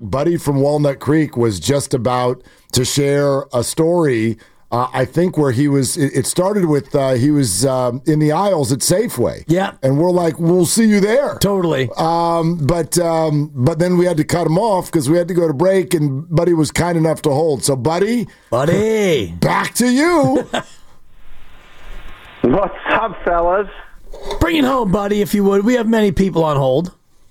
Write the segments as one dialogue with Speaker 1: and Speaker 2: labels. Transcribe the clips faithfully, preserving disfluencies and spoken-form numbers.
Speaker 1: Buddy from Walnut Creek was just about to share a story, uh, I think, where he was, it, it started with, uh, he was um, in the aisles at Safeway.
Speaker 2: Yeah.
Speaker 1: And we're like, we'll see you there.
Speaker 2: Totally.
Speaker 1: Um, but um, but then we had to cut him off because we had to go to break, and Buddy was kind enough to hold. So, Buddy.
Speaker 2: Buddy.
Speaker 1: Back to you.
Speaker 3: What's up, fellas?
Speaker 2: Bring it home, Buddy, if you would. We have many people on hold.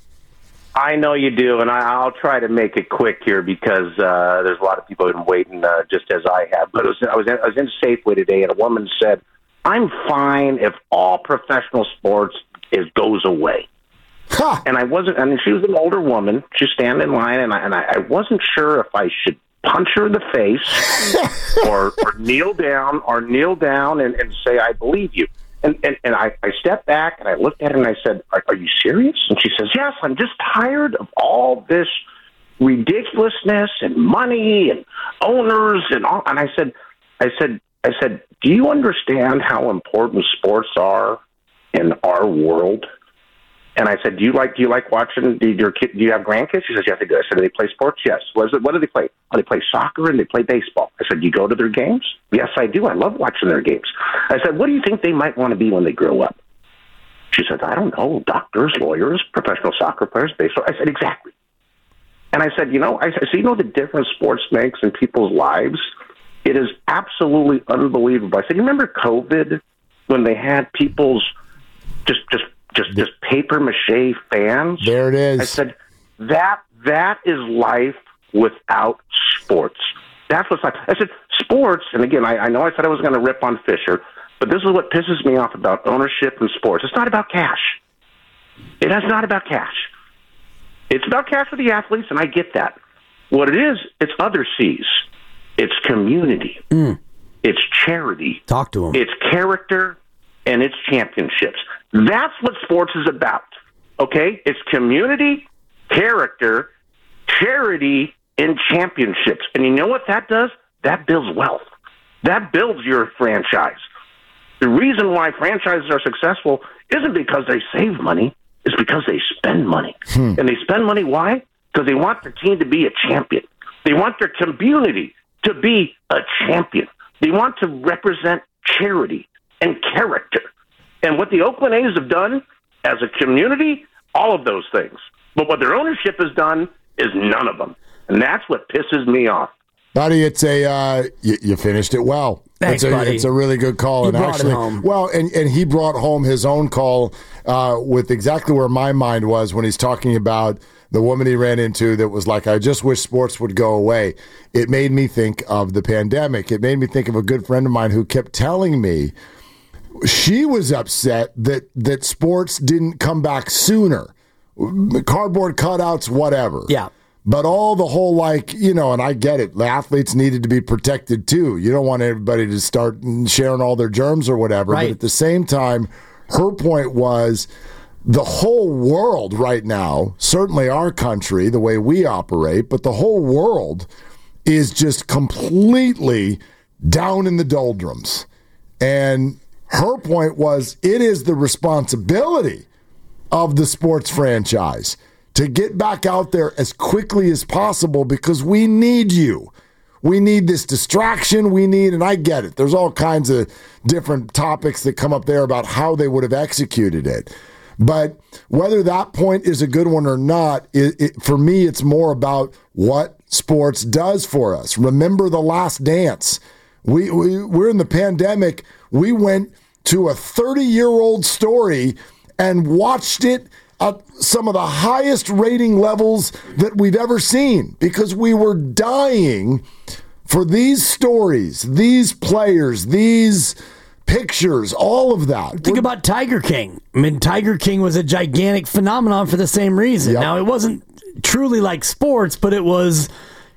Speaker 3: I know you do, and I, I'll try to make it quick here because uh, there's a lot of people who've been waiting uh, just as I have. But it was, I was in, I was in Safeway today, and a woman said, "I'm fine if all professional sports is goes away."
Speaker 1: Huh.
Speaker 3: And I wasn't. I mean, she was an older woman. She's standing in line, and I, and I, I wasn't sure if I should punch her in the face or, or kneel down or kneel down and, and say, "I believe you." And, and, and I, I stepped back and I looked at her and I said, are, are you serious? And she says, yes, I'm just tired of all this ridiculousness and money and owners and all. And I said, I said, I said, do you understand how important sports are in our world? And I said, do you like, do you like watching, do your kid, do you have grandkids? She says, yes, I do. I said, do they play sports? Yes. What, is it, what do they play? Oh, they play soccer and they play baseball. I said, do you go to their games? Yes, I do. I love watching their games. I said, what do you think they might want to be when they grow up? She said, I don't know, doctors, lawyers, professional soccer players, baseball. I said, exactly. And I said, you know, I said, so you know the difference sports makes in people's lives? It is absolutely unbelievable. I said, you remember COVID when they had people's just, just, Just just paper mache fans.
Speaker 1: There it is.
Speaker 3: I said that that is life without sports. That's what's like. I said sports, and again, I, I know I said I was going to rip on Fisher, but this is what pisses me off about ownership in sports. It's not about cash. It is not about cash. It's about cash for the athletes, and I get that. What it is, it's other C's. It's community.
Speaker 2: Mm.
Speaker 3: It's charity.
Speaker 2: Talk to them.
Speaker 3: It's character, and it's championships. That's what sports is about, okay? It's community, character, charity, and championships. And you know what that does? That builds wealth. That builds your franchise. The reason why franchises are successful isn't because they save money. It's because they spend money. Hmm. And they spend money, why? Because they want their team to be a champion. They want their community to be a champion. They want to represent charity and character. And what the Oakland A's have done as a community, all of those things. But what their ownership has done is none of them. And that's what pisses me off.
Speaker 1: Buddy, it's a uh, you, you finished it well.
Speaker 2: Thanks,
Speaker 1: it's a,
Speaker 2: buddy.
Speaker 1: It's a really good call.
Speaker 2: You
Speaker 1: and
Speaker 2: brought
Speaker 1: actually,
Speaker 2: it home.
Speaker 1: Well, and, and he brought home his own call uh, with exactly where my mind was when he's talking about the woman he ran into that was like, I just wish sports would go away. It made me think of the pandemic. It made me think of a good friend of mine who kept telling me she was upset that, that sports didn't come back sooner. Cardboard cutouts, whatever.
Speaker 2: Yeah.
Speaker 1: But all the whole, like, you know, and I get it, the athletes needed to be protected too. You don't want everybody to start sharing all their germs or whatever.
Speaker 2: Right.
Speaker 1: But at the same time, her point was the whole world right now, certainly our country, the way we operate, but the whole world is just completely down in the doldrums. And her point was it is the responsibility of the sports franchise to get back out there as quickly as possible because we need you. We need this distraction. We need, and I get it, there's all kinds of different topics that come up there about how they would have executed it. But whether that point is a good one or not, it, it, for me, it's more about what sports does for us. Remember The Last Dance. We, we, we're in the pandemic. We went to a thirty-year-old story and watched it at some of the highest rating levels that we've ever seen because we were dying for these stories, these players, these pictures, all of that.
Speaker 2: Think about Tiger King. I mean, Tiger King was a gigantic phenomenon for the same reason.
Speaker 1: Yep.
Speaker 2: Now, it wasn't truly like sports, but it was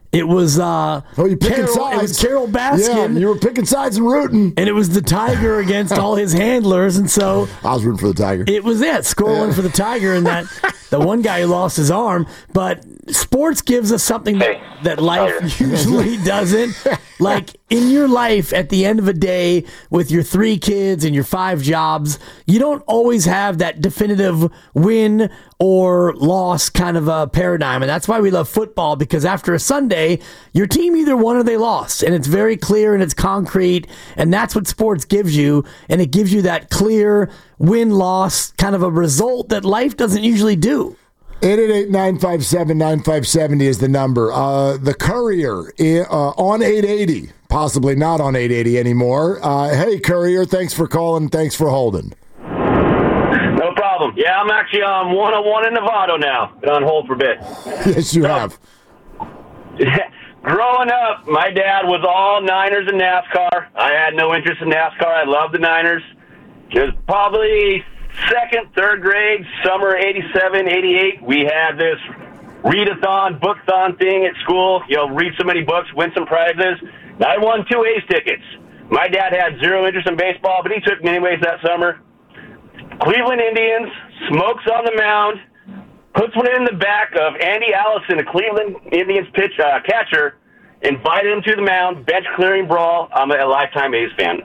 Speaker 2: It was uh,
Speaker 1: oh, you picking
Speaker 2: Carol,
Speaker 1: sides.
Speaker 2: It was Carol Baskin.
Speaker 1: Yeah, you were picking sides and rooting.
Speaker 2: And it was the Tiger against all his handlers, and so
Speaker 1: I was rooting for the Tiger.
Speaker 2: It was it, scrolling
Speaker 1: yeah.
Speaker 2: for the Tiger, and that the one guy who lost his arm. But sports gives us something that, that life usually doesn't. Like in your life, at the end of a day, with your three kids and your five jobs, you don't always have that definitive win or loss kind of a paradigm. And that's why we love football, because after a Sunday, your team either won or they lost. And it's very clear and it's concrete. And that's what sports gives you. And it gives you that clear win-loss kind of a result that life doesn't usually do.
Speaker 1: eight eight eight, nine five seven, nine five seven zero is the number. Uh, the Courier uh, on eight eighty, possibly not on eight eighty anymore. Uh, hey, Courier, thanks for calling. Thanks for holding.
Speaker 4: No problem. Yeah, I'm actually on one oh one in Novato now. Been on hold for a bit.
Speaker 1: Yes, you
Speaker 4: so,
Speaker 1: have.
Speaker 4: Growing up, my dad was all Niners and NASCAR. I had no interest in NASCAR. I loved the Niners. It was probably second, third grade, summer eighty-seven, eighty-eight. We had this readathon, bookathon thing at school. You know, read so many books, win some prizes. And I won two A's tickets. My dad had zero interest in baseball, but he took me anyways that summer. Cleveland Indians, smokes on the mound, puts one in the back of Andy Allison, a Cleveland Indians pitch uh, catcher, invited him to the mound, bench clearing brawl. I'm a lifetime A's fan.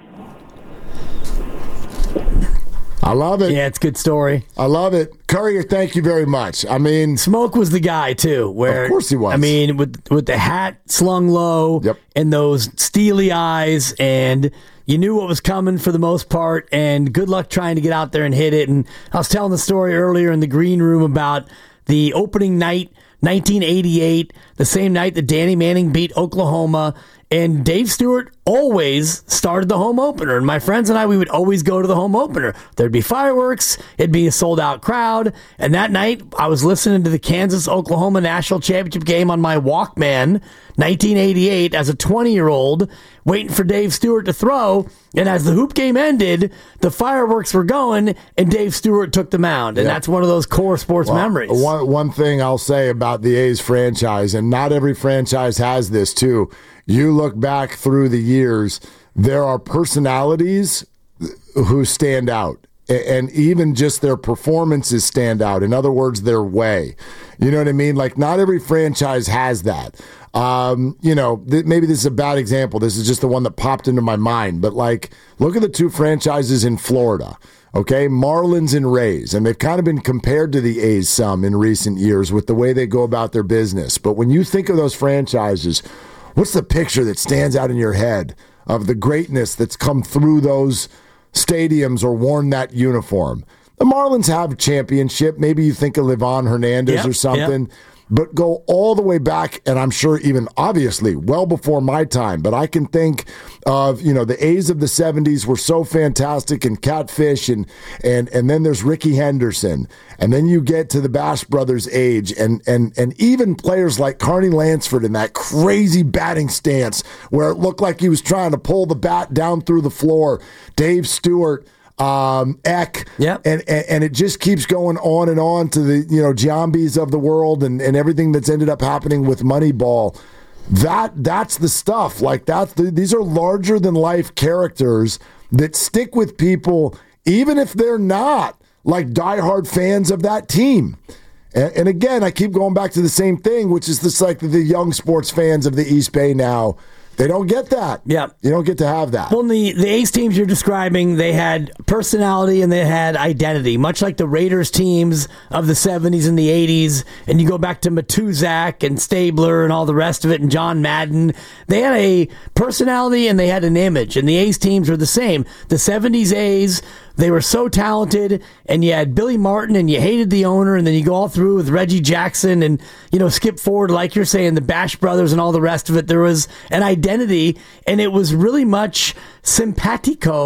Speaker 1: I love it.
Speaker 2: Yeah, it's a good story.
Speaker 1: I love it. Courier, thank you very much. I mean,
Speaker 2: Smoke was the guy, too. Where,
Speaker 1: of course he was.
Speaker 2: I mean, with with the hat slung low
Speaker 1: yep.
Speaker 2: and those steely eyes, and you knew what was coming for the most part, and good luck trying to get out there and hit it. And I was telling the story earlier in the green room about the opening night, nineteen eighty-eight, the same night that Danny Manning beat Oklahoma, and Dave Stewart always started the home opener. And my friends and I, we would always go to the home opener. There'd be fireworks. It'd be a sold-out crowd. And that night, I was listening to the Kansas-Oklahoma National Championship game on my Walkman, nineteen eighty-eight, as a twenty-year-old, waiting for Dave Stewart to throw. And as the hoop game ended, the fireworks were going, and Dave Stewart took the mound. And
Speaker 1: yep.
Speaker 2: that's one of those core sports
Speaker 1: well,
Speaker 2: memories.
Speaker 1: One, one thing I'll say about the A's franchise, and not every franchise has this too, you look back through the years, there are personalities who stand out, and even just their performances stand out. In other words, their way. You know what I mean? Like, not every franchise has that. Um, you know, th- maybe this is a bad example. This is just the one that popped into my mind. But, like, look at the two franchises in Florida. Okay, Marlins and Rays, and they've kind of been compared to the A's some in recent years with the way they go about their business. But when you think of those franchises, what's the picture that stands out in your head of the greatness that's come through those stadiums or worn that uniform? The Marlins have a championship. Maybe you think of Livan Hernandez
Speaker 2: yep,
Speaker 1: or something.
Speaker 2: Yep.
Speaker 1: But go all the way back, and I'm sure even obviously well before my time, but I can think of, you know, the A's of the seventies were so fantastic, and Catfish, and and and then there's Ricky Henderson, and then you get to the Bash Brothers age, and and and even players like Carney Lansford in that crazy batting stance where it looked like he was trying to pull the bat down through the floor, Dave Stewart, Um, Eck,
Speaker 2: yep.
Speaker 1: and, and and it just keeps going on and on to the, you know, Giambis of the world, and, and everything that's ended up happening with Moneyball. That that's the stuff. Like, that's the, these are larger than life characters that stick with people, even if they're not like diehard fans of that team. And, and again, I keep going back to the same thing, which is this, like, the young sports fans of the East Bay now. They don't get that.
Speaker 2: Yeah.
Speaker 1: You don't get to have that.
Speaker 2: Well, the, the A's teams you're describing, they had personality and they had identity, much like the Raiders teams of the seventies and the eighties. And you go back to Matuzak and Stabler and all the rest of it, and John Madden. They had a personality and they had an image, and the A's teams were the same. The seventies A's, they were so talented, and you had Billy Martin, and you hated the owner, and then you go all through with Reggie Jackson, and, you know, skip forward, like you're saying, the Bash Brothers and all the rest of it. There was an identity, and it was really much simpatico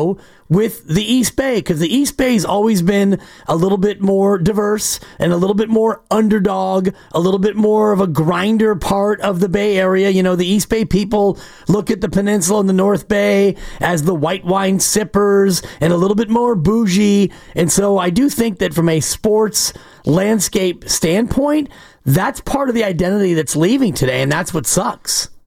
Speaker 2: with the East Bay, because the East Bay's always been a little bit more diverse and a little bit more underdog, a little bit more of a grinder part of the Bay Area. You know, the East Bay people look at the peninsula and the North Bay as the white wine sippers and a little bit more bougie. And so I do think that from a sports landscape standpoint, that's part of the identity that's leaving today, and that's what sucks.